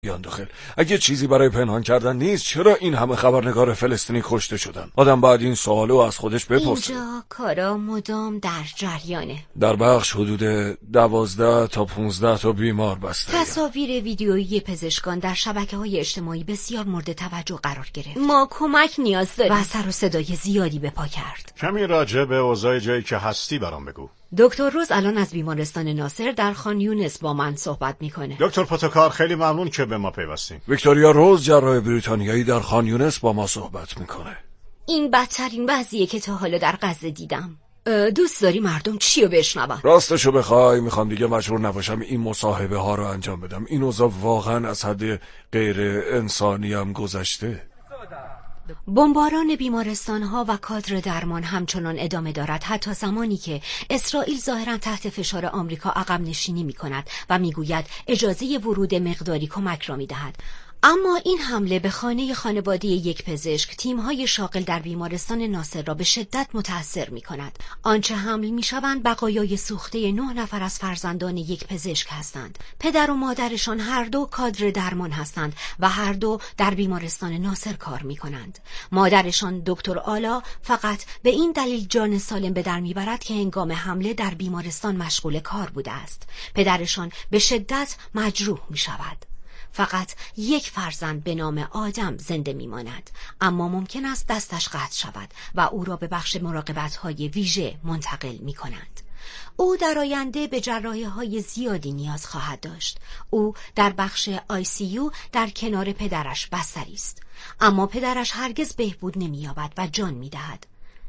بیان داخل. اگه چیزی برای پنهان کردن نیست چرا این همه خبرنگار فلسطینی کشته شدن؟ آدم بعد این سوالو از خودش بپرسه. اینجا کارا مدام در جریانه. در بخش حدود 12 تا 15 تا بیمار بسته. تصاویر ویدیویی پزشکان در شبکه‌های اجتماعی بسیار مورد توجه قرار گرفت. ما کمک نیاز داریم. و سر و صدای زیادی به پا کرد. کمی راجع به اوضاع جایی که هستی برام بگو. دکتر روز الان از بیمارستان ناصر در خان یونس با من صحبت میکنه. دکتر پوتوکار خیلی ممنون که به ما پیوستین. ویکتوریا روز جراح بریتانیایی در خان یونس با ما صحبت میکنه. این بدترین وضعیه که تا حالا در غزه دیدم. دوست داری مردم چی رو بشنون؟ راستشو بخوای میخوام دیگه مجبور نباشم این مصاحبه ها رو انجام بدم. این اوضاع واقعا از حد غیر انسانی هم گذشته. بمباران بیمارستان‌ها و کادر درمان همچنان ادامه دارد حتی زمانی که اسرائیل ظاهراً تحت فشار آمریکا عقب نشینی می‌کند و می‌گوید اجازه ورود مقداری کمک را می‌دهد. اما این حمله به خانه خانواده یک پزشک تیم‌های شاغل در بیمارستان ناصر را به شدت متأثر می‌کند. آنچه حمل می‌شوند بقایای سوخته 9 نفر از فرزندان یک پزشک هستند. پدر و مادرشان هر دو کادر درمان هستند و هر دو در بیمارستان ناصر کار می‌کنند. مادرشان دکتر آلا فقط به این دلیل جان سالم به در می‌برد که هنگام حمله در بیمارستان مشغول کار بوده است. پدرشان به شدت مجروح می‌شود. فقط یک فرزند به نام آدم زنده میماند، اما ممکن است دستش قطع شود و او را به بخش مراقبت‌های ویژه منتقل می‌کنند. او در آینده به جراحی‌های زیادی نیاز خواهد داشت. او در بخش ICU در کنار پدرش بستری است، اما پدرش هرگز بهبود نمی‌یابد و جان می‌دهد.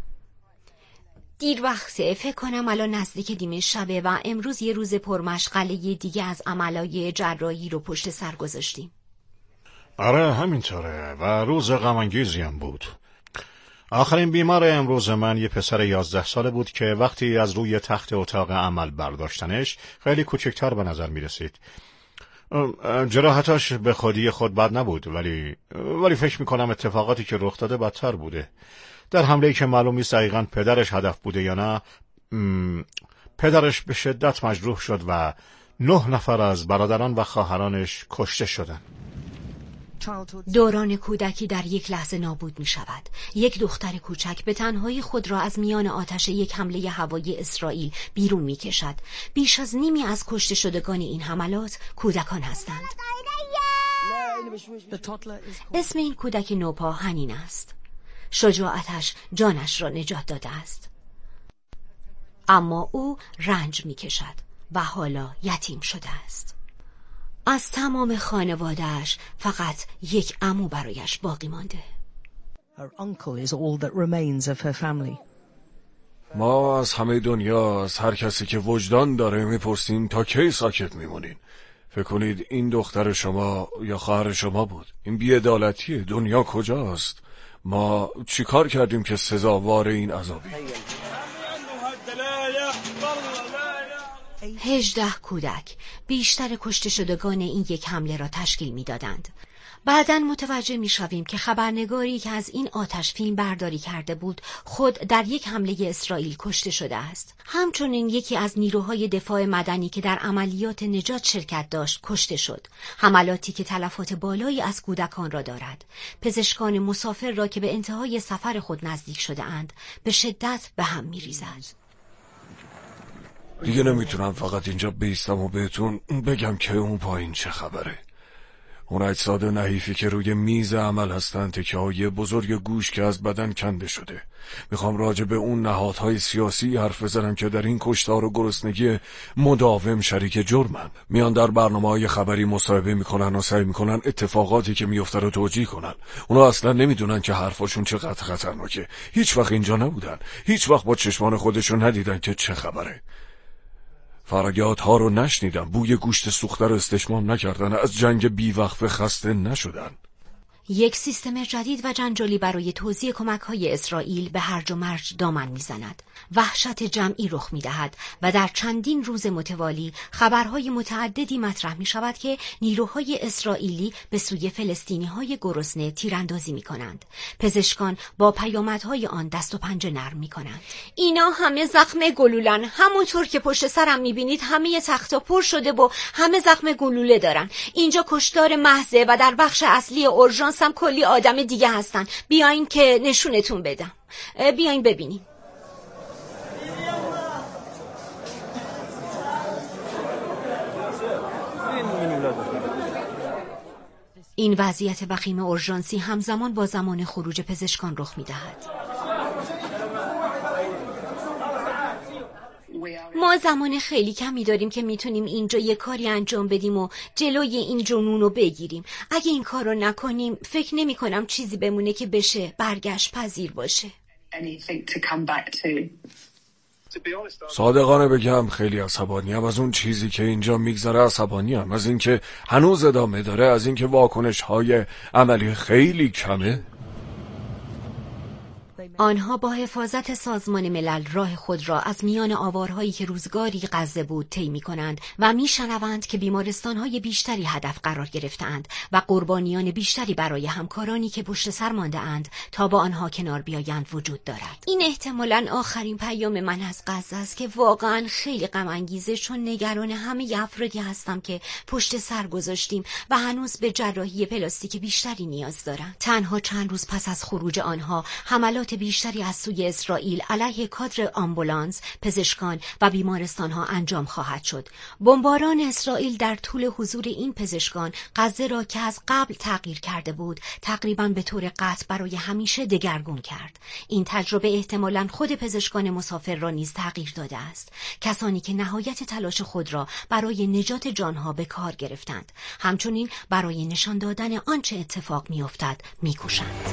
دیر وقته، فکر کنم الان نزدیک نیمه شبه و امروز یه روز پرمشغله دیگه از عملای جراحی رو پشت سر گذاشتیم. آره همینطوره و روز غم‌انگیزی هم بود. آخرین بیمار امروز من یه پسر 11 ساله بود که وقتی از روی تخت اتاق عمل برداشتنش خیلی کوچکتر به نظر میرسید. جراحتاش به خودی خود بد نبود ولی فکر میکنم اتفاقاتی که رخ داده بدتر بوده. در حمله‌ای که معلوم نیست دقیقاً پدرش هدف بوده یا نه، پدرش به شدت مجروح شد و 9 نفر از برادران و خواهرانش کشته شدند. دوران کودکی در یک لحظه نابود می شود. یک دختر کوچک به تنهایی خود را از میان آتش یک حمله هوایی اسرائیل بیرون می کشد. بیش از نیمی از کشته شدگان این حملات کودکان هستند. اسم این کودک نوپا حنین است. شجاعتش جانش را نجات داده است، اما او رنج می کشد و حالا یتیم شده است. از تمام خانواده‌اش فقط یک عمو برایش باقی مانده. ما از همه دنیا، از هر کسی که وجدان داره میپرسیم تا کی ساکت میمونین؟ فکر کنید این دختر شما یا خواهر شما بود؟ این بی‌عدالتیه. دنیا کجاست؟ ما چی کار کردیم که سزاوار این عذابی؟ 18 کودک بیشتر کشته شدگان این یک حمله را تشکیل می دادند. بعداً متوجه می شویم که خبرنگاری که از این آتش فیلم برداری کرده بود خود در یک حمله اسرائیل کشته شده است. همچنین یکی از نیروهای دفاع مدنی که در عملیات نجات شرکت داشت کشته شد. حملاتی که تلفات بالایی از کودکان را دارد. پزشکان مسافر را که به انتهای سفر خود نزدیک شده اند به شدت به هم می ریزد. دیگه نمیتونم فقط اینجا بیستم و بهتون بگم که اون پایین چه خبره. اون اجساد نحیفی که روی میز عمل هستن تکه‌های بزرگ گوش که از بدن کنده شده. میخوام راجع به اون نهادهای سیاسی حرف بزنم که در این کشتار و گرسنگی مداوم شریک جرمن. میان در برنامه‌های خبری مصاحبه میکنن و سعی میکنن اتفاقاتی که میفته رو توجیه کنن. اونا اصلا نمیدونن که حرفاشون چقدر خطرناکه. هیچ وقت اینجا نبودن. هیچ وقت با چشمان خودشون ندیدن که چه خبره. فریادها رو نشنیدن، بوی گوشت سوخته رو استشمام نکردن، از جنگ بیوقفه خسته نشدن. یک سیستم جدید و جنجالی برای توزیع کمک‌های اسرائیل به هرج و مرج دامن می‌زند. وحشت جمعی رخ می‌دهد و در چندین روز متوالی خبرهای متعددی مطرح می‌شود که نیروهای اسرائیلی به سوی فلسطینی‌های گرسنه تیراندازی می‌کنند. پزشکان با پیامدهای آن دست و پنجه نرم می‌کنند. اینا همه زخم گلولن، همونطور که پشت سرم می‌بینید همه تختا پر شده و همه زخم گلوله دارن. اینجا کشتار محضه و در بخش اصلی اورژانس هم کلی آدم دیگه هستن. بیاین که نشونتون بدم. بیاین ببینیم. این وضعیت وخیم اورژانسی همزمان با زمان خروج پزشکان رخ می‌دهد. ما زمان خیلی کمی داریم که میتونیم اینجا یه کاری انجام بدیم و جلوی این جنون رو بگیریم. اگه این کار رو نکنیم فکر نمی کنم چیزی بمونه که بشه برگشت پذیر باشه. صادقانه بگم خیلی عصبانیم از اون چیزی که اینجا میگذره، عصبانیم از اینکه هنوز ادامه داره، از اینکه واکنش‌های عملی خیلی کمه. آنها با حفاظت سازمان ملل راه خود را از میان آوارهایی که روزگاری غزه بود طی می‌کنند و می‌شنوند که بیمارستان‌های بیشتری هدف قرار گرفته‌اند و قربانیان بیشتری برای همکارانی که پشت سر مانده‌اند تا با آنها کنار بیایند وجود دارد. این احتمالاً آخرین پیام من از غزه است که واقعاً خیلی غم انگیزه، چون نگران همه افرادی هستم که پشت سر گذاشتیم و هنوز به جراحی پلاستیک بیشتری نیاز دارند. تنها چند روز پس از خروج آنها حملات بیشتری از سوی اسرائیل علیه کادر آمبولانس، پزشکان و بیمارستان‌ها انجام خواهد شد. بمباران اسرائیل در طول حضور این پزشکان غزه را که از قبل تغییر کرده بود تقریباً به طور قطع برای همیشه دگرگون کرد. این تجربه احتمالاً خود پزشکان مسافر را نیز تغییر داده است، کسانی که نهایت تلاش خود را برای نجات جانها به کار گرفتند، همچنین برای نشان دادن آنچه اتفاق می‌افتد می‌کوشند.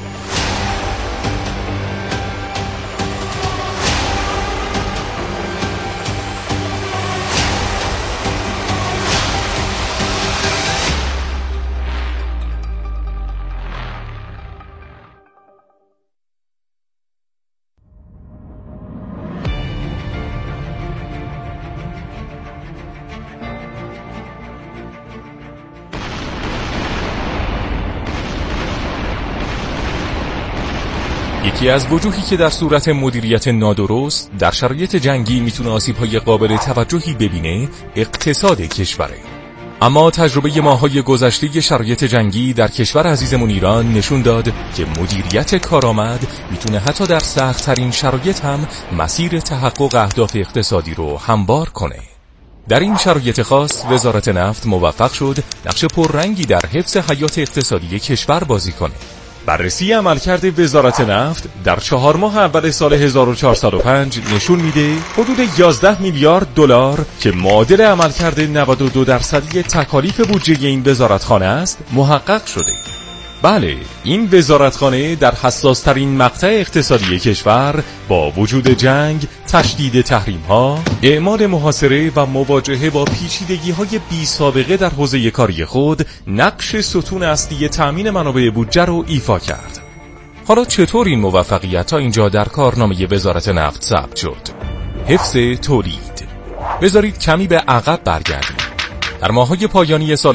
یکی از وجوهی که در صورت مدیریت نادرست در شرایط جنگی میتونه آسیب‌های قابل توجهی ببینه، اقتصاد کشوره. اما تجربه ماه‌های گذشته شرایط جنگی در کشور عزیزمون ایران نشون داد که مدیریت کارآمد میتونه حتی در سخت‌ترین شرایط هم مسیر تحقق اهداف اقتصادی رو هموار کنه. در این شرایط خاص وزارت نفت موفق شد نقش پررنگی در حفظ حیات اقتصادی کشور بازی کنه. بررسی عملکرد وزارت نفت در 4 ماه اول سال 1405 نشون میده حدود 11 میلیارد دلار که معادل عملکرد 92% تکالیف بودجه این وزارتخانه است محقق شده. بله، این وزارتخانه در حساس‌ترین مقطع اقتصادی کشور با وجود جنگ، تشدید تحریم‌ها، اعمال محاصره و مواجهه با پیچیدگی‌های بی‌سابقه در حوزه کاری خود نقش ستون اصلی تأمین منابع بودجه رو ایفا کرد. حالا چطور این موفقیت تا اینجا در کارنامه وزارت نفت ثبت شد؟ حفظ تولید. بذارید کمی به عقب برگردیم. در ماه‌های پایانی سال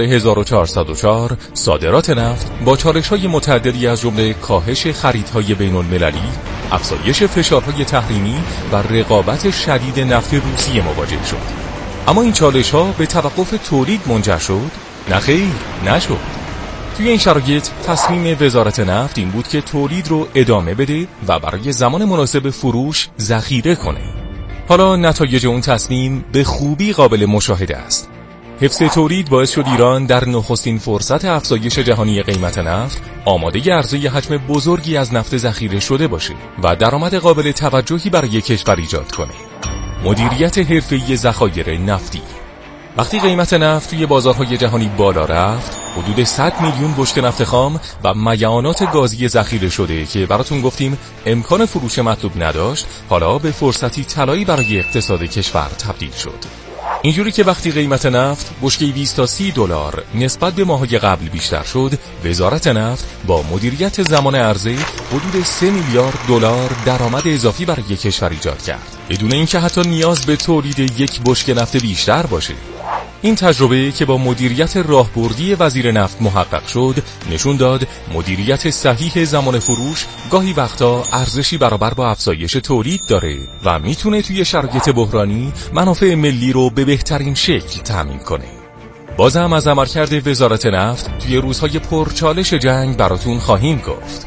1404 صادرات نفت با چالش‌های متعددی از جمله کاهش خریدهای بین‌المللی، افزایش فشارهای تحریمی و رقابت شدید نفت روسیه مواجه شد. اما این چالش‌ها به توقف تولید منجر شد؟ نه خیر، نشد. توی این شرایط تصمیم وزارت نفت این بود که تولید رو ادامه بده و برای زمان مناسب فروش ذخیره کنه. حالا نتایج اون تصمیم به خوبی قابل مشاهده است. حفظ تولید باعث شد ایران در نخستین فرصت افزایش جهانی قیمت نفت آماده عرضه حجم بزرگی از نفت ذخیره شده باشه و درآمد قابل توجهی برای کشور ایجاد کنه. مدیریت حرفه‌ای ذخایر نفتی. وقتی قیمت نفت توی بازارهای جهانی بالا رفت، حدود 100 میلیون بشکه نفت خام و میعانات گازی ذخیره شده که براتون گفتیم امکان فروش مطلوب نداشت، حالا به فرصتی طلایی برای اقتصاد کشور تبدیل شد. اینجوری که وقتی قیمت نفت بشکه‌ای 20 تا 30 دلار نسبت به ماه‌های قبل بیشتر شد، وزارت نفت با مدیریت زمان عرضه حدود 3 میلیارد دلار درآمد اضافی برای کشور ایجاد کرد، بدون اینکه حتی نیاز به تولید یک بشکه نفت بیشتر باشه. این تجربه که با مدیریت راهبردی وزیر نفت محقق شد، نشون داد مدیریت صحیح زمان فروش گاهی وقتا ارزشی برابر با افزایش تولید داره و میتونه توی شرایط بحرانی منافع ملی رو به بهترین شکل تامین کنه. بازم از عملکرد وزارت نفت توی روزهای پرچالش جنگ براتون خواهیم گفت.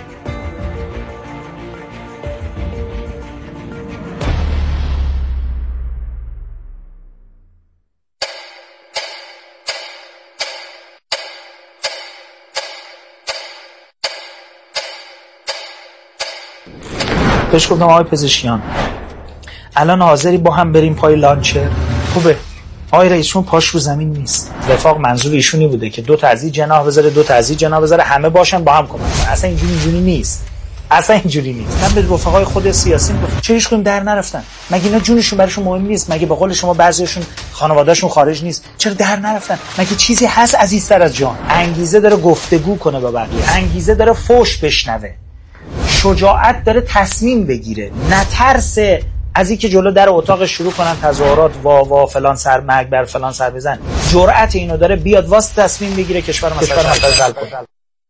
بهش گفتم آقای پزشکیان الان حاضری با هم بریم پای لانچر؟ خوبه. آقای رئیس چون پاش رو زمین نیست. وفاق منظور ایشونی بوده که 2 تا از این جناح بذاره 2 تا از این جناح بذاره، همه باشن با هم کمک کنن. اصلا اینجوری نیست. اصلا اینجوری نیست. من به رفقای خود سیاسی میگم چه هیچ کدوم در نرفتن؟ مگه اینا جونشون براشون مهم نیست؟ مگه به قول شما بعضیشون خانواده‌شون خارج نیست؟ چرا در نرفتن؟ مگه چیزی هست عزیزتر از جان؟ انگیزه داره گفتگو کنه با بقیه، انگیزه داره فوش بشنوه، شجاعت داره تصمیم بگیره، نترس از اینکه جلو در اتاق شروع کنن تظاهرات وا فلان سر مرگ بر فلان سر بزن. جرأت اینو داره بیاد واسه تصمیم بگیره کشور مثلا حل کنه.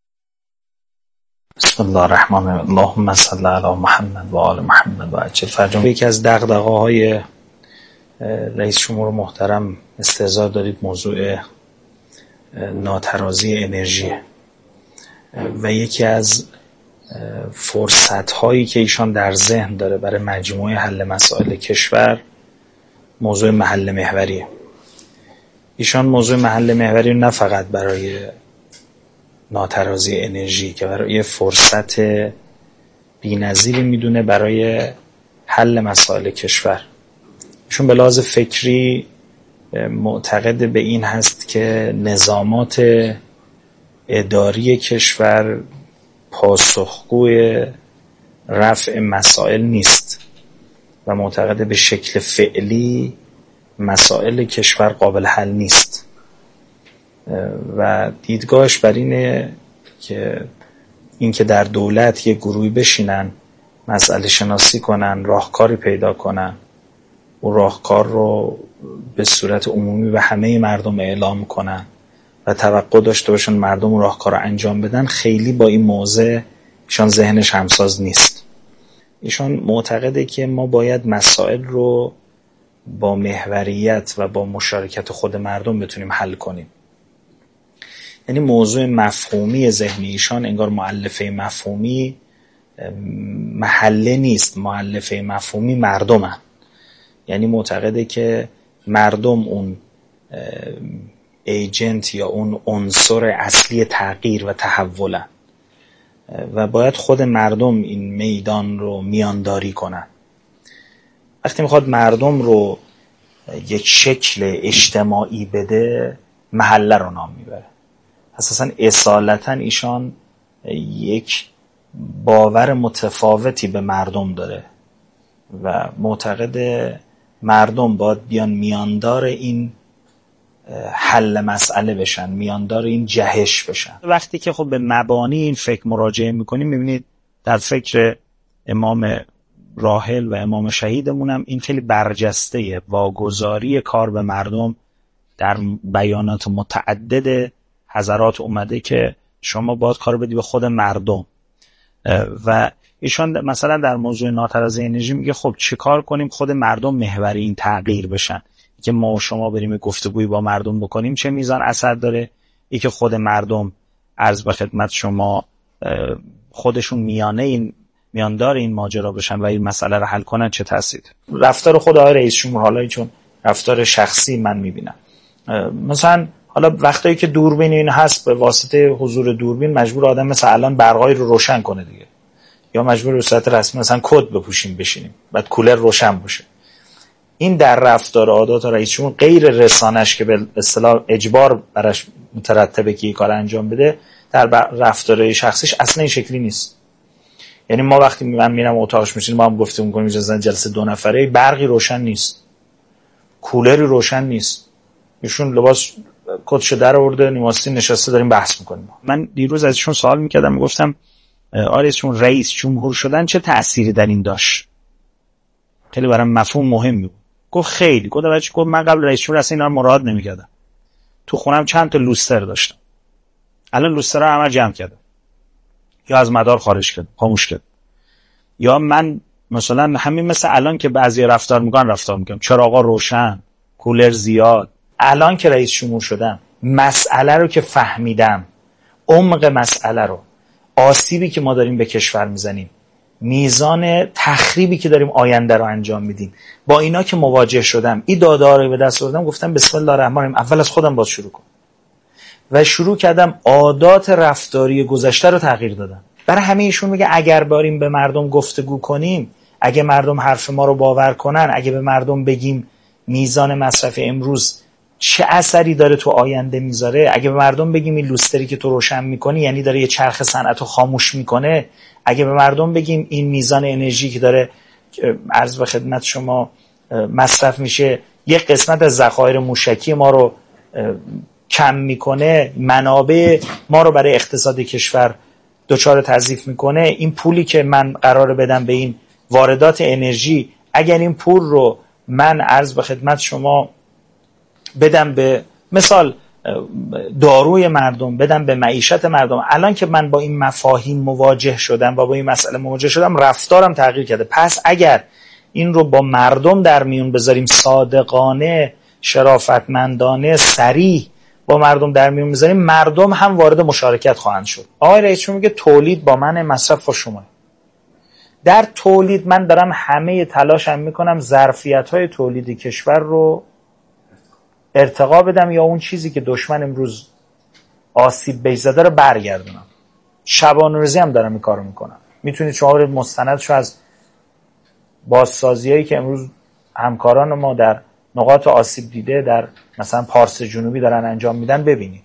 بسم الله الرحمن الرحیم. اللهم صل علی محمد و آل محمد و عجل فرجهم. یکی از دغدغه‌های رئیس جمهور محترم استحضار دارید موضوع ناترازی انرژی و یکی از فرصت‌هایی که ایشان در ذهن داره برای مجموعه حل مسائل کشور موضوع محل محوریه. ایشان موضوع محل محوری نه فقط برای ناترازی انرژی که برای فرصت بی‌نظیری میدونه برای حل مسائل کشور. ایشون به لحاظ فکری معتقد به این هست که نظامات اداری کشور پاسخگوی رفع مسائل نیست و معتقد به شکل فعلی مسائل کشور قابل حل نیست و دیدگاهش بر اینه که اینکه در دولت یک گروهی بشینن مسئله شناسی کنن، راهکاری پیدا کنن، اون راهکار رو به صورت عمومی به همه مردم اعلام کنن و توقع داشته باشن مردم اون راهکار رو انجام بدن، خیلی با این موضوع ایشان ذهنش همساز نیست. ایشان معتقده که ما باید مسائل رو با محوریت و با مشارکت خود مردم بتونیم حل کنیم. یعنی موضوع مفهومی ذهنی ایشان انگار مؤلفه مفهومی محله نیست، مؤلفه مفهومی مردمه. یعنی معتقده که مردم اون ایجنت یا اون عنصر اصلی تغییر و تحولن و باید خود مردم این میدان رو میانداری کنن. وقتی میخواد مردم رو یک شکل اجتماعی بده محله رو نام میبره. اساساً اصالتاً ایشان یک باور متفاوتی به مردم داره و معتقد مردم باید بیان میاندار این حل مسئله بشن، میاندار این جهش بشن. وقتی که خب به مبانی این فکر مراجعه میکنیم میبینید در فکر امام راحل و امام شهیدمون هم این خیلی برجسته، واگذاری کار به مردم در بیانات متعدد حضرات اومده که شما باید کار بدی به خود مردم. و ایشان مثلا در موضوع ناترازی انرژی میگه خب چه کار کنیم خود مردم محور این تغییر بشن، که ما و شما بریم گفتگویی با مردم بکنیم چه میزان اثر داره، ای که خود مردم عرض به خدمت شما خودشون میاندار این ماجرا بشن و این مسئله رو حل کنن چه تاثیر. رفتار خود آقای رئیس جمهور حالا چون رفتار شخصی من میبینم، مثلا حالا وقتایی که دوربین این هست به واسطه حضور دوربین مجبور آدم مثلا الان برقای رو روشن کنه دیگه، یا مجبور به صورت رسمی مثلا کد بپوشیم بشینیم بعد کولر روشن باشه. این در رفتار عادات رئیس جمهور غیر رسانش که به اصطلاح اجبار براش مترتبه که این کار انجام بده، در رفتار شخصیش اصلا این شکلی نیست. یعنی ما وقتی من میرم اتاقش میشینیم ما هم گفتیم می‌کنیم جلسه 2 نفره برقی روشن نیست، کولری روشن نیست، ایشون لباس کتش در آورده، نیماستی نشسته، داریم بحث میکنیم. من دیروز ازشون سوال میکردم، میگفتم آرزشون رئیس جمهور شدن چه تأثیری در این داشت؟ خیلی برام مفهوم مهمی بود. گفت خیلی. گفت من قبل رئیس جمهور اصلا اینا رو مراعات نمیکردم. تو خونم چند تا لوستر داشتم. الان لوسترها همه جمع کردم. یا از مدار خارج کردم، خاموش کردم. یا من مثلا همین مثل الان که بعضی رفتار میکنن چراغا روشن، کولر زیاد. الان که رئیس جمهور شدم، مسئله رو که فهمیدم، عمق مسئله رو، آسیبی که ما داریم به کشور میزنیم، میزان تخریبی که داریم آینده رو انجام میدیم، با اینا که مواجه شدم، این داده رو به دست آوردم، گفتم بسم الله الرحمن الرحیم، اول از خودم باز شروع کنم و شروع کردم عادات رفتاری گذشته رو تغییر دادم. برای همه ایشون میگه اگر باریم به مردم گفتگو کنیم، اگه مردم حرف ما رو باور کنن، اگه به مردم بگیم میزان مصرف امروز چه اثری داره تو آینده میذاره، اگه به مردم بگیم این لوستری که تو روشن میکنی یعنی داره یه چرخ صنعت رو خاموش میکنه، اگه به مردم بگیم این میزان انرژی که داره عرض به خدمت شما مصرف میشه یک قسمت از ذخایر موشکی ما رو کم میکنه، منابع ما رو برای اقتصاد کشور دچار تضعیف میکنه، این پولی که من قراره بدم به این واردات انرژی، اگر این پول رو من عرض به خدمت شما بدم به مثال داروی مردم، بدم به معیشت مردم، الان که من با این مفاهیم مواجه شدم و با این مسئله مواجه شدم، رفتارم تغییر کرده. پس اگر این رو با مردم در میون بذاریم، صادقانه، شرافتمندانه، صریح با مردم در میون بذاریم، مردم هم وارد مشارکت خواهند شد. آقای رئیس جمهور میگه تولید با من، مصرف با شما. در تولید من دارم همه تلاشم میکنم ظرفیت‌های تولیدی کشور رو ارتقا بدم یا اون چیزی که دشمن امروز آسیب بهش زده رو برگردونم. شبانه‌روزی هم دارم این کارو میکنم. میتونید شما برید مستندشو از بازسازیایی که امروز همکاران ما در نقاط آسیب دیده در مثلا پارس جنوبی دارن انجام میدن ببینید.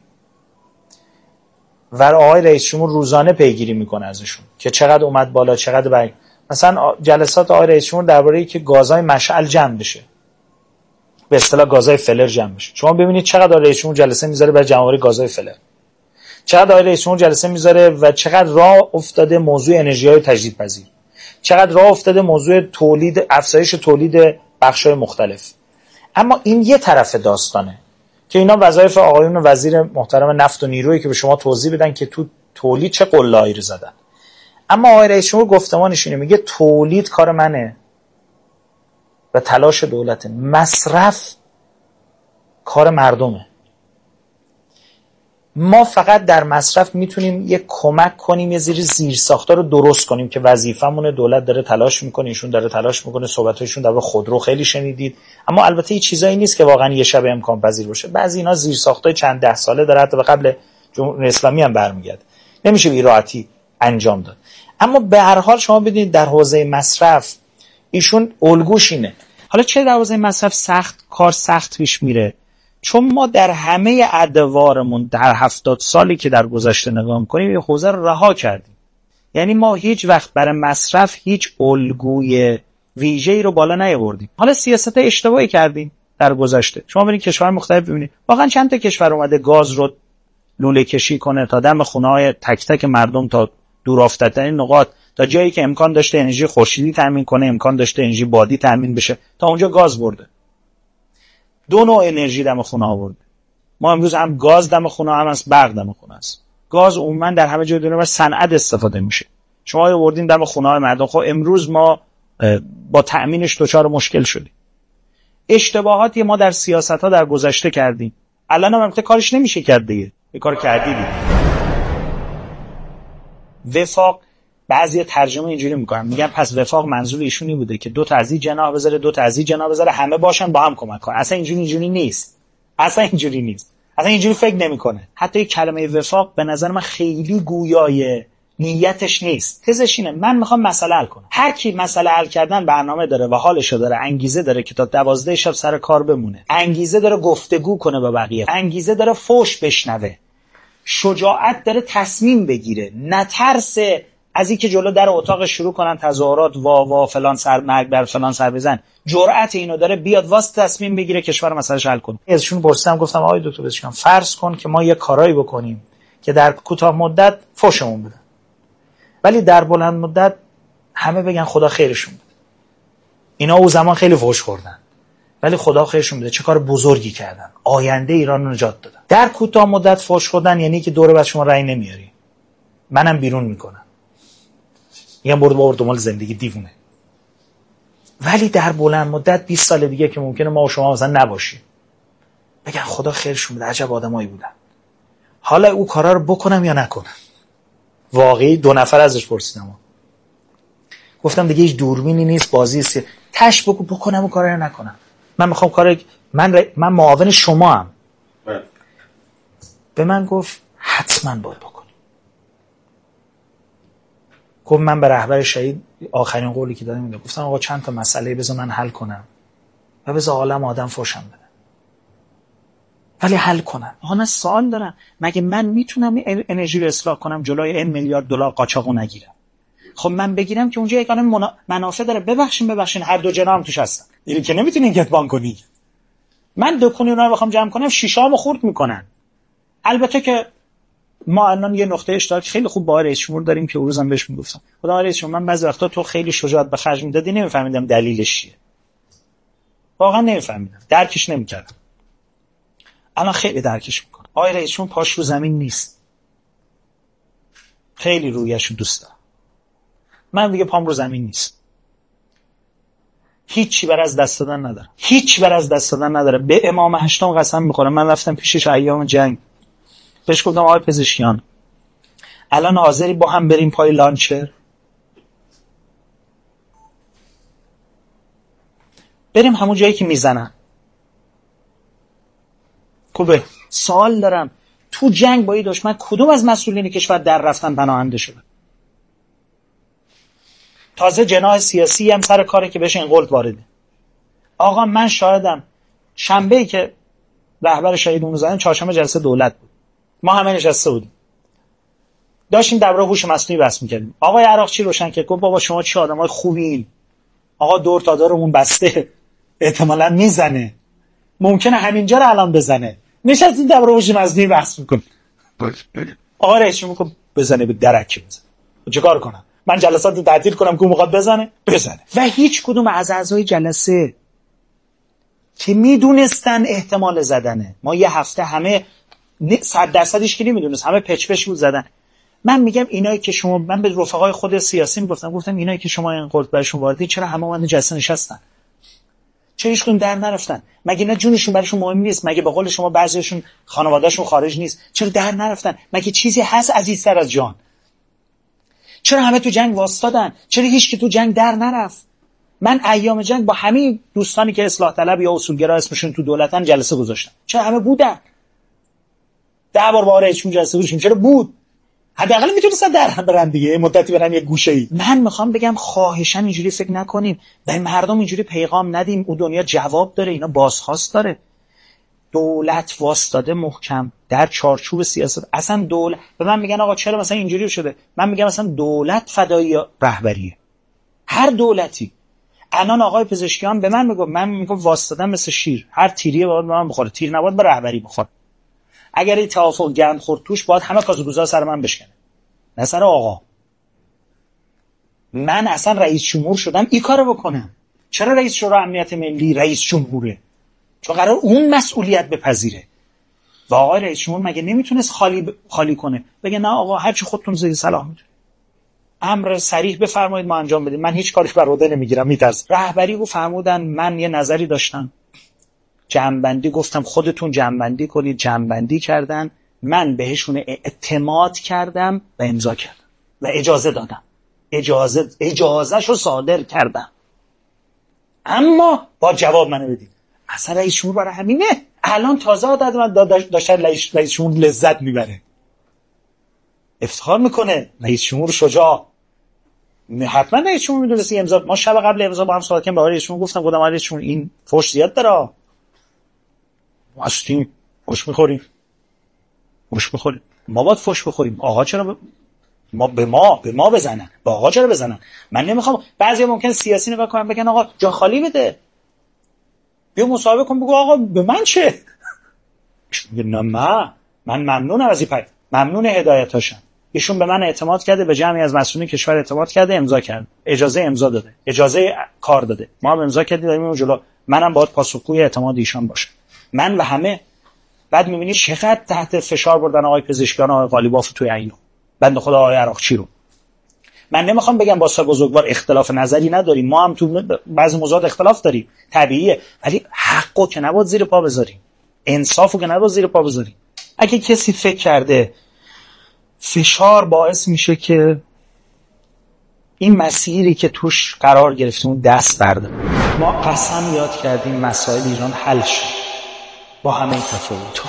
و آقای رئیس جمهور روزانه پیگیری میکنه ازشون که چقدر اومد بالا، چقدر مثلا جلسات آقای رئیس جمهور درباره اینکه گازهای مشعل جمع بشه، به اصطلاح گازهای فلر جمع بشه. شما ببینید چقدر رئیس جمهور جلسه میذاره برای جمع‌آوری گازهای فلر، چقدر رئیس جمهور جلسه میذاره و چقدر راه افتاده موضوع انرژی‌های تجدیدپذیر، چقدر راه افتاده موضوع تولید، افزایش تولید بخش‌های مختلف. اما این یه طرف داستانه که اینا وظایف آقایون وزیر محترم نفت و نیرویی که به شما توضیح بدن که تو تولید چه قله‌ای رو زدن. اما آقای رئیس جمهور گفتمانش اینه، میگه تولید کار منه و تلاش دولته، مصرف کار مردمه. ما فقط در مصرف میتونیم یک کمک کنیم، یه زیرساختار رو درست کنیم که وظیفمونه. دولت داره تلاش میکنه، ایشون داره تلاش میکنه، صحبتاشون در خودرو خیلی شنیدید. اما البته این چیزایی نیست که واقعا یه شب امکان پذیر باشه. بعضی اینا زیرساختای چند ده ساله داره، حتی به قبل جمهوری اسلامی هم برمیگرده، نمیشه به راحتی انجام داد. اما به هر حال شما بدونید در حوزه مصرف ایشون الگوش اینه. حالا چه در حوزه مصرف کار سخت پیش میره؟ چون ما در همه ادوارمون در 70 سالی که در گذشته نگاه می‌کنیم یه حوزه رو رها کردیم. یعنی ما هیچ وقت برای مصرف هیچ الگوی ویژه‌ای رو بالا نیاوردیم. حالا سیاست اشتباهی کردیم در گذشته. شما برید کشور مختلف ببینید، واقعا چند تا کشور اومده گاز رو لوله کشی کنه تا دم خونه‌های تک تک مردم، تا دورافتادترین نقاط، تا جایی که امکان داشته انرژی خورشیدی تامین کنه، امکان داشته انرژی بادی تامین بشه، تا اونجا گاز برده. دو نوع انرژی دم خونه آورده. ما امروز هم گاز دم خونه، هم از برق دم خونه است. گاز عموما در همه جای دنیا برای صنعت استفاده میشه. شما آوردین دم خونه های مردم. خب امروز ما با تأمینش دچار مشکل شدیم. اشتباهاتی ما در سیاست‌ها در گذشته کردیم. الان هم البته کارش نمیشه کرد دیگه. به کار کردی دیگه. وفاق بعضی ترجمه اینجوری میکنن، میگن پس وفاق منظور ایشونی بوده که دو تا از این جناح بذاره، دو تا از این جناح بذاره، همه باشن با هم کمک کنن. اصلا اینجوری نیست. اصلا اینجوری فکر نمیکنه. حتی یک کلمه وفاق به نظر من خیلی گویای نیتش نیست. تزش اینه من میخوام مسئله حل کنم. هر کی مسئله حل کردن برنامه داره و حالشو داره، انگیزه داره که تا 12 شب سر کار بمونه، انگیزه داره گفتگو کنه با بقیه، انگیزه داره فوش بشنوه، شجاعت داره تصمیم بگیره، نه ترس از اینکه جلو در اتاق شروع کنن تظاهرات وا فلان سر مرگ بر فلان سر بزن، جرأت اینو داره بیاد واسه تصمیم بگیره کشور مسئلهش حل کنه. ازشون پرسیدم، گفتم آقای دکتر بسیار فرض کن که ما یه کارایی بکنیم که در کوتاه مدت فوشمون بده، ولی در بلند مدت همه بگن خدا خیرشون بده. اینا اون زمان خیلی فوش خوردن ولی خدا خیرشون بده، چه کار بزرگی کردن، آینده ایران رو نجات دادن. در کوتاه مدت فوش خوردن یعنی که دوره بعد شما رأی نمیاری، منم بیرون میکنم، میگم برو با دنبال زندگی دیوونه. ولی در بلند مدت 20 سال دیگه که ممکنه ما و شما مثلا نباشیم، بگن خدا خیرشون بده، عجب آدمایی بودن. حالا او کارا رو بکنم یا نکنم؟ واقعی 2 نفر ازش پرسیدم، گفتم دیگه هیچ دوربینی نیست، بازی است، تش بکنم اون کارا رو نکنم. من میخوام من معاون شما ام. به من گفت حتما باید بکنی. گفت من به رهبر شهید آخرین قولی که دادم میگم، گفتم آقا چند تا مسئله بذار من حل کنم و بذار عالم آدم فوشم بده، ولی حل کنم. آقا من سوال دارم، مگه من میتونم انرژی رو اصلاح کنم جلوی این میلیارد دلار قاچاقو نگیرم؟ خب من بگیرم که اونجا یکانه منافع داره. ببخشین هر دو جنا هم توش هستن، اینی که نمیتونین گت بان کنی. من دکونی اونا رو بخوام جمع کنم شیشه‌امو خورد میکنن. البته که ما الان یه نقطه اشتراک خیلی خوب با رئیس جمهور داریم که روزم بهش میگفتم خدا رئیس جمهور، من بعضی وقتا تو خیلی شجاعت به خرج میدادی، نمیفهمیدم دلیلش چیه، واقعا نمیفهمیدم، درکش نمیکردم. الان خیلی درکش میکنم. آقای رئیس جمهور پاش رو زمین نیست، خیلی رویشو دوست دارم. من دیگه پام رو زمین نیست، هیچی بر از دست دادن ندارم، هیچ بر از دست دادن نداره. به امام هشتم قسم میخورم، من رفتم پیشش ایام جنگ، بهش گفتم آقای پزشکیان الان حاضری با هم بریم پای لانچر، بریم همون جایی که میزنن؟ خوبه. سوال دارم، تو جنگ با این دشمن کدوم از مسئولین کشور در رفتن پناهنده شده؟ تازه جناح سیاسی هم سر کاره که بهش انقلت وارده. آقا من شاهدم، شنبه‌ای که رهبر شهید اون زدن، چهارشنبه جلسه دولت بود، ما همه نشسته بودیم داشتیم درباره هوش مصنوعی بحث می‌کردیم. آقای عراقچی روشن کرد، گفت بابا شما چه آدمای خوبین، آقا دور تا دورمون بسته، احتمالاً میزنه، ممکنه همینجا رو الان بزنه، نشستیم درباره هوش مصنوعی بحث می‌کنیم. آقا رئیس جمهور بزنه به درک بزنه، چه کار کنم؟ من جلسات رو تعطیل کنم که میخواد بزنه؟ و هیچ کدوم از اعضای جلسه که میدونستن احتمال زدنه، ما یه هفته همه 100% هیچ نمیدونست، همه پچ بود زدن. من میگم اینایی که شما، من به رفقای خود سیاسی گفتم اینایی که شما این قلت برشون واردی، چرا همه اومدن جلسه نشستن؟ چرا هیچ کدوم در نرفتن؟ مگه نه جونشون براشون مهم نیست؟ مگه به قول شما بعضیشون خانواده‌شون خارج نیست؟ چرا در نرفتن؟ مگه چیزی هست عزیزتر از جان؟ چرا همه تو جنگ واسطادن؟ چرا هیچ کی تو جنگ در نرفت؟ من ایام جنگ با همین دوستانی که اصلاح طلب یا اصولگرا اسمشون تو دولتن جلسه گذاشتم، چرا همه بودن؟ 10 بار با رئیس جمهور جلسه گذاشتیم، چرا بود؟ حداقل میتونستن در برن دیگه، مدتی برن یه گوشه‌ای. من میخوام بگم خواهشاً اینجوری فکر نکنیم، به مردم اینجوری پیغام ندیم. اون دنیا جواب داره، اینا بازخواست داره. دولت واسطاده محکم در چارچوب سیاست. اصلا دولت به من میگن آقا چرا مثلا اینجوری شده، من میگم مثلا دولت فدایی رهبریه، هر دولتی. الان آقای پزشکیان به من میگه، من میگم واسطادن مثل شیر، هر تیریه باید به من بخوره، تیر نباید به رهبری بخوره. اگر این توافق گند خورد توش، باید همه کاسوگوزا سر من بشکنه، نه سر آقا. من اصلا رئیس جمهور شدم این کارو بکنم. چرا رئیس شورای امنیت ملی رئیس جمهوره؟ چون قرار اون مسئولیت بپذیره. و آقای رئیس جمهور مگه نمیتونست خالی کنه، بگه نه آقا هر چی خودتون زیر صلاح میدونید، امر صریح بفرمایید ما انجام بدیم، من هیچ کاریش بر عهده نمیگیرم، میترسم. رهبری رو فرمودن، من یه نظری داشتم، جمع‌بندی گفتم خودتون جمع‌بندی کنید، جمع‌بندی کردن، من بهشون اعتماد کردم و امضا کردم و اجازه دادم، اجازهشو صادر کردم، اما با جواب منو بدید. اصلا رئیس جمهور برای همینه الان تازه عادت من داشتن رئیس جمهور لذت میبره، افتخار میکنه، رئیس جمهور شجاع. حتما رئیس جمهور میدونستی امضا. ما شب قبل امضا با هم صحبت کردیم، به رئیس جمهور گفتم خودم رئیس جمهور این فوش زیاد داره، ما هستیم فوش میخوریم، ما باید فوش بخوریم. آقا چرا به ما بزنن، با آقا چرا بزنن؟ من نمیخوام. بعضی ممکن سیاسی نگاه کنن بگن آقا جا خالی بده، بیا مصاحبه کن، بگو آقا به من چه؟ میگه نه من ممنونم از این ممنون هدایتاشم. ایشون به من اعتماد کرده، به جمعی از مسئولین کشور اعتماد کرده، امضا کرد، اجازه امضا داده، اجازه کار داده، ما هم امضا کردیم داریم اون جلو، منم باید پاسخگوی اعتماد ایشان باشم، من و همه. بعد می‌بینی چقدر تحت فشار بردن آقای پزشکیان، آقای قالیباف توی ایام، بنده خدا آقای عراقچی رو. من نمیخوام بگم با سر بزرگوار اختلاف نظری نداریم، ما هم تو بعضی موضوعات اختلاف داریم، طبیعیه، ولی حقو که نباید زیر پا بذاریم، انصافو که نباید زیر پا بذاریم. اگه کسی فکر کرده فشار باعث میشه که این مسیری که توش قرار گرفتیم اون دست برداره، ما قسم یاد کردیم مسائل ایران حل شه با همه تفاوت‌ها.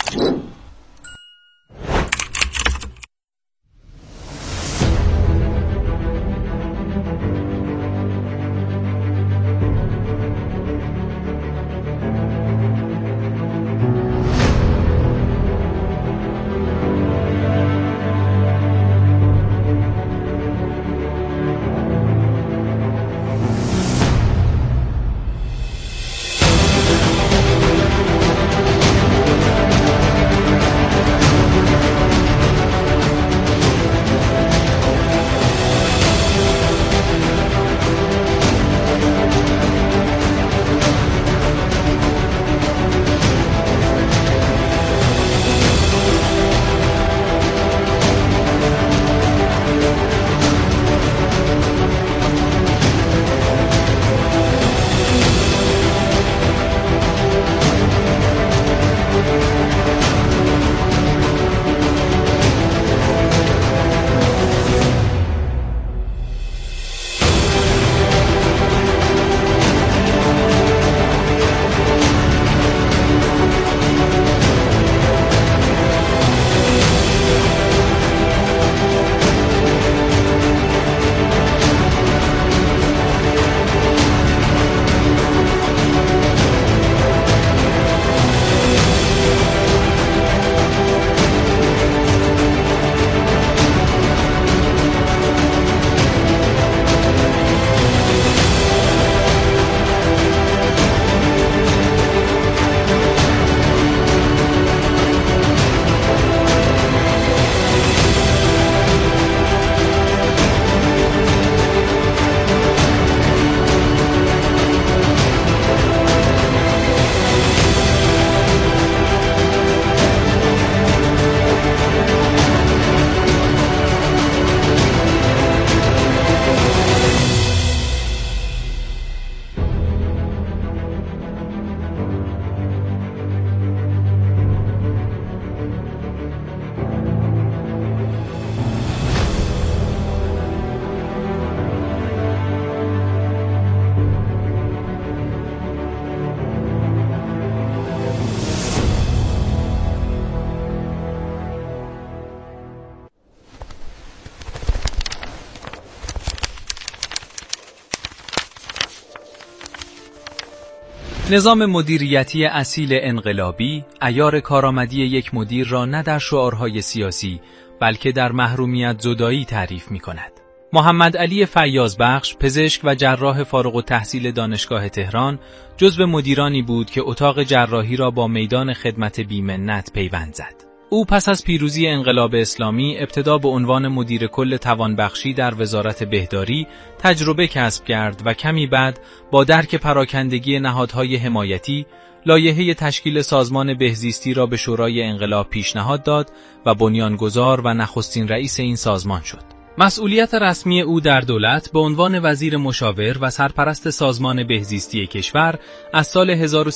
نظام مدیریتی اصیل انقلابی عیار کارآمدی یک مدیر را نه در شعارهای سیاسی بلکه در محرومیت زدایی تعریف می کند. محمد علی فیاضبخش، پزشک و جراح فارغ التحصیل دانشگاه تهران، جزو مدیرانی بود که اتاق جراحی را با میدان خدمت بی‌منت پیوند زد. او پس از پیروزی انقلاب اسلامی ابتدا به عنوان مدیر کل توانبخشی در وزارت بهداری تجربه کسب کرد و کمی بعد با درک پراکندگی نهادهای حمایتی لایحه تشکیل سازمان بهزیستی را به شورای انقلاب پیشنهاد داد و بنیانگذار و نخستین رئیس این سازمان شد. مسئولیت رسمی او در دولت به عنوان وزیر مشاور و سرپرست سازمان بهزیستی کشور از سال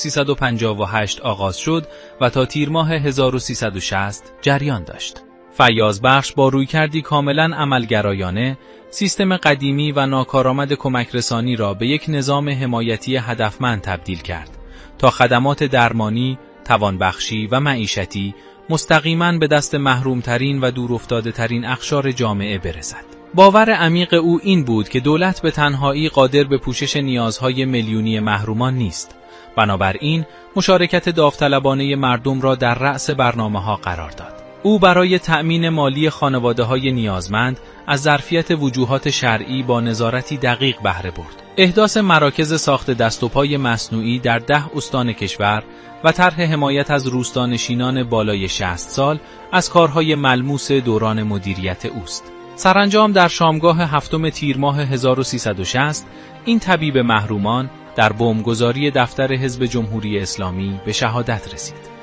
1358 آغاز شد و تا تیر ماه 1360 جریان داشت. فیاضبخش با رویکردی کاملا عملگرایانه سیستم قدیمی و ناکارآمد کمک رسانی را به یک نظام حمایتی هدفمند تبدیل کرد تا خدمات درمانی، توانبخشی و معیشتی مستقیماً به دست محرومترین و دورافتاده‌ترین اقشار جامعه برسد. باور عمیق او این بود که دولت به تنهایی قادر به پوشش نیازهای میلیونی محرومان نیست. بنابراین مشارکت داوطلبانه مردم را در رأس برنامه‌ها قرار داد. او برای تأمین مالی خانواده‌های نیازمند از ظرفیت وجوهات شرعی با نظارتی دقیق بهره برد. احداث مراکز ساخت دست و پای مصنوعی در 10 استان کشور و طرح حمایت از روستانشینان بالای 60 سال از کارهای ملموس دوران مدیریت اوست. سرانجام در شامگاه 7 تیر ماه 1360 این طبیب محرومان در بمبگذاری دفتر حزب جمهوری اسلامی به شهادت رسید.